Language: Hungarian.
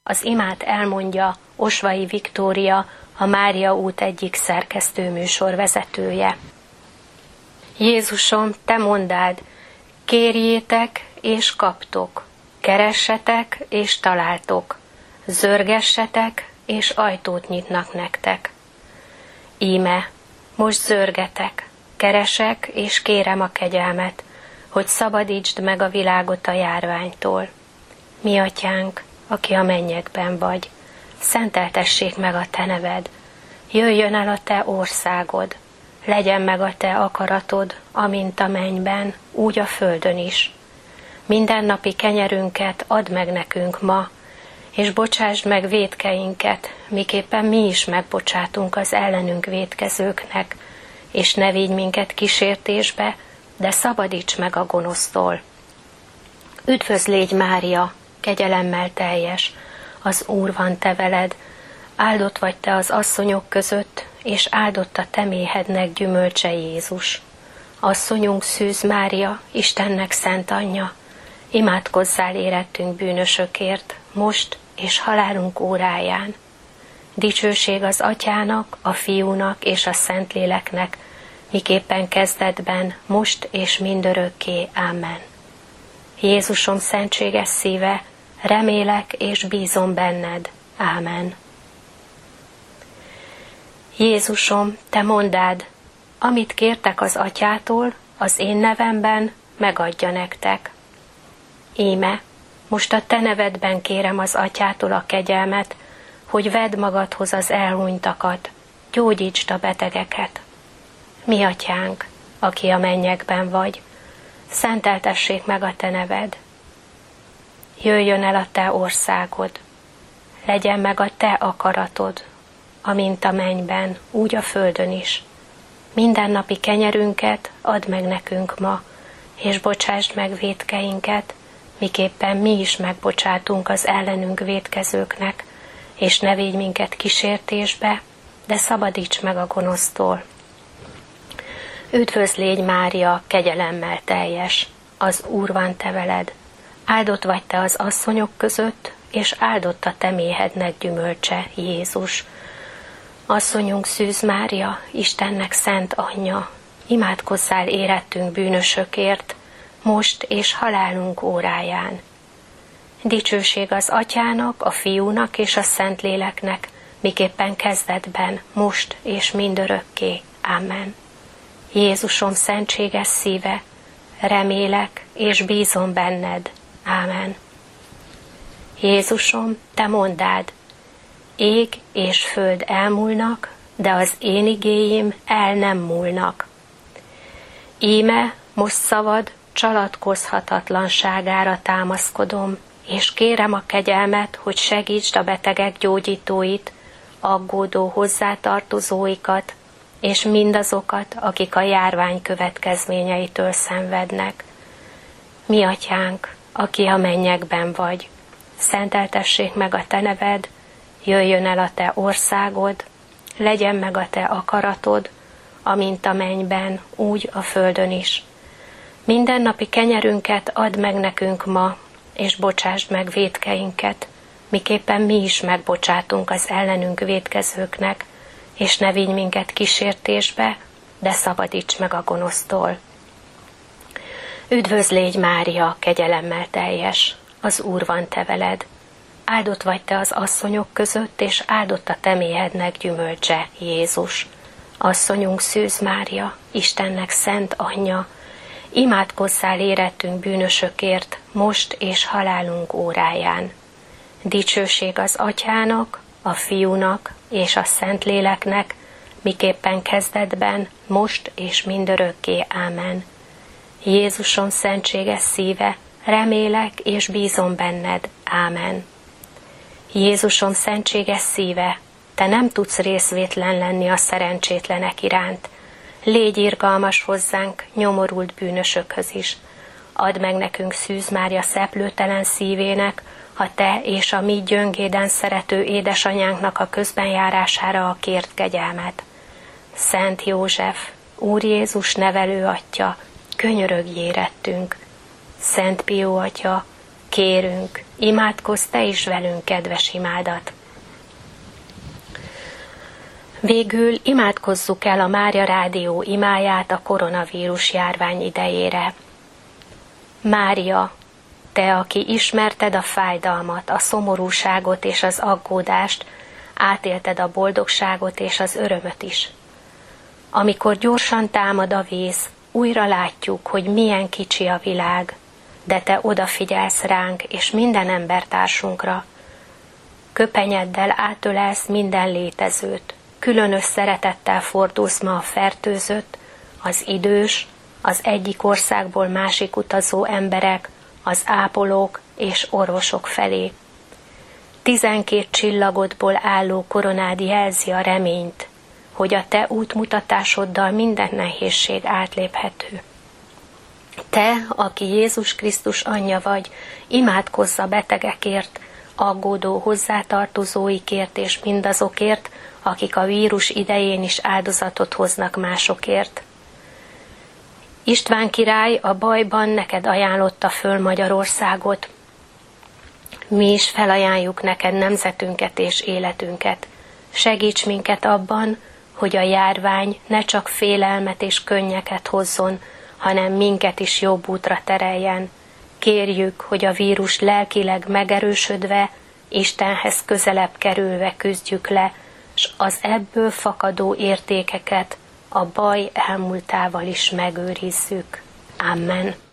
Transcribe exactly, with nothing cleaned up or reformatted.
Az imát elmondja Osvai Viktória, a Mária út egyik szerkesztő műsorvezetője. Jézusom, te mondád, kérjétek és kaptok, keressetek és találtok, zörgessetek és ajtót nyitnak nektek. Íme, most zörgetek, keresek és kérem a kegyelmet, hogy szabadítsd meg a világot a járványtól. Mi atyánk, aki a mennyekben vagy, szenteltessék meg a te neved, jöjjön el a te országod, legyen meg a te akaratod, amint a mennyben, úgy a földön is. Mindennapi kenyerünket add meg nekünk ma, és bocsásd meg vétkeinket, miképpen mi is megbocsátunk az ellenünk vétkezőknek, és ne vigy minket kísértésbe, de szabadíts meg a gonosztól. Üdvözl légy, Mária, kegyelemmel teljes, az Úr van te veled, áldott vagy te az asszonyok között, és áldott a te méhednek gyümölcse Jézus. Asszonyunk Szűz Mária, Istennek szent anyja, imádkozzál érettünk bűnösökért, most és halálunk óráján. Dicsőség az Atyának, a Fiúnak és a Szentléleknek, miképpen kezdetben, most és mindörökké. Ámen. Jézusom szentséges szíve, remélek és bízom benned. Ámen. Jézusom, te mondád, amit kértek az Atyától, az én nevemben, megadja nektek. Íme, most a te nevedben kérem az Atyától a kegyelmet, hogy vedd magadhoz az elhunytakat, gyógyítsd a betegeket. Mi atyánk, aki a mennyekben vagy, szenteltessék meg a te neved. Jöjjön el a te országod, legyen meg a te akaratod, amint a mennyben, úgy a földön is. Mindennapi kenyerünket add meg nekünk ma, és bocsásd meg vétkeinket, miképpen mi is megbocsátunk az ellenünk vétkezőknek, és ne védj minket kísértésbe, de szabadíts meg a gonosztól. Üdvözl légy, Mária, kegyelemmel teljes, az Úr van te veled, áldott vagy te az asszonyok között, és áldott a te méhednek gyümölcse, Jézus. Asszonyunk Szűz Mária, Istennek szent anyja, imádkozzál érettünk bűnösökért, most és halálunk óráján. Dicsőség az Atyának, a Fiúnak és a Szentléleknek, miképpen kezdetben, most és mindörökké. Ámen. Jézusom szentséges szíve, remélek és bízom benned. Ámen. Jézusom, te mondád, ég és föld elmúlnak, de az én igéim el nem múlnak. Íme most szavad csalatkozhatatlanságára támaszkodom, és kérem a kegyelmet, hogy segítsd a betegek gyógyítóit, aggódó hozzátartozóikat, és mindazokat, akik a járvány következményeitől szenvednek. Mi atyánk, aki a mennyekben vagy, szenteltessék meg a te neved, jöjjön el a te országod, legyen meg a te akaratod, amint a mennyben, úgy a földön is. Mindennapi kenyerünket add meg nekünk ma, és bocsásd meg vétkeinket, miképpen mi is megbocsátunk az ellenünk vétkezőknek, és ne vigy minket kísértésbe, de szabadíts meg a gonosztól. Üdvözl légy, Mária, kegyelemmel teljes, az Úr van te veled, áldott vagy te az asszonyok között, és áldott a te méhednek gyümölcse, Jézus. Asszonyunk Szűz Mária, Istennek szent anyja, imádkozzál érettünk bűnösökért, most és halálunk óráján. Dicsőség az Atyának, a Fiúnak és a Szentléleknek, miképpen kezdetben, most és mindörökké. Ámen. Jézusom szentséges szíve, remélek és bízom benned. Ámen. Jézusom szentséges szíve, te nem tudsz részvétlen lenni a szerencsétlenek iránt. Légy irgalmas hozzánk, nyomorult bűnösökhöz is. Add meg nekünk Szűz Mária szeplőtelen szívének, a te és a mi gyöngéden szerető édesanyánknak a közbenjárására a kért kegyelmet. Szent József, Úr Jézus nevelő atya, könyörögj érettünk. Szent Pió atya, Kérünk, imádkozz te is velünk, kedves imádat! Végül imádkozzuk el a Mária Rádió imáját a koronavírus járvány idejére. Mária, te, aki ismerted a fájdalmat, a szomorúságot és az aggódást, átélted a boldogságot és az örömöt is. Amikor gyorsan támad a víz, újra látjuk, hogy milyen kicsi a világ, de te odafigyelsz ránk és minden embertársunkra. Köpenyeddel átölelsz minden létezőt, különös szeretettel fordulsz ma a fertőzött, az idős, az egyik országból másik utazó emberek, az ápolók és orvosok felé. Tizenkét csillagodból álló koronád jelzi a reményt, hogy a te útmutatásoddal minden nehézség átléphető. Te, aki Jézus Krisztus anyja vagy, imádkozz a betegekért, aggódó hozzátartozóikért és mindazokért, akik a vírus idején is áldozatot hoznak másokért. István király a bajban neked ajánlotta föl Magyarországot. Mi is felajánljuk neked nemzetünket és életünket. Segíts minket abban, hogy a járvány ne csak félelmet és könnyeket hozzon, hanem minket is jobb útra tereljen. Kérjük, hogy a vírus lelkileg megerősödve, Istenhez közelebb kerülve küzdjük le, s az ebből fakadó értékeket a baj elmúltával is megőrizzük. Amen.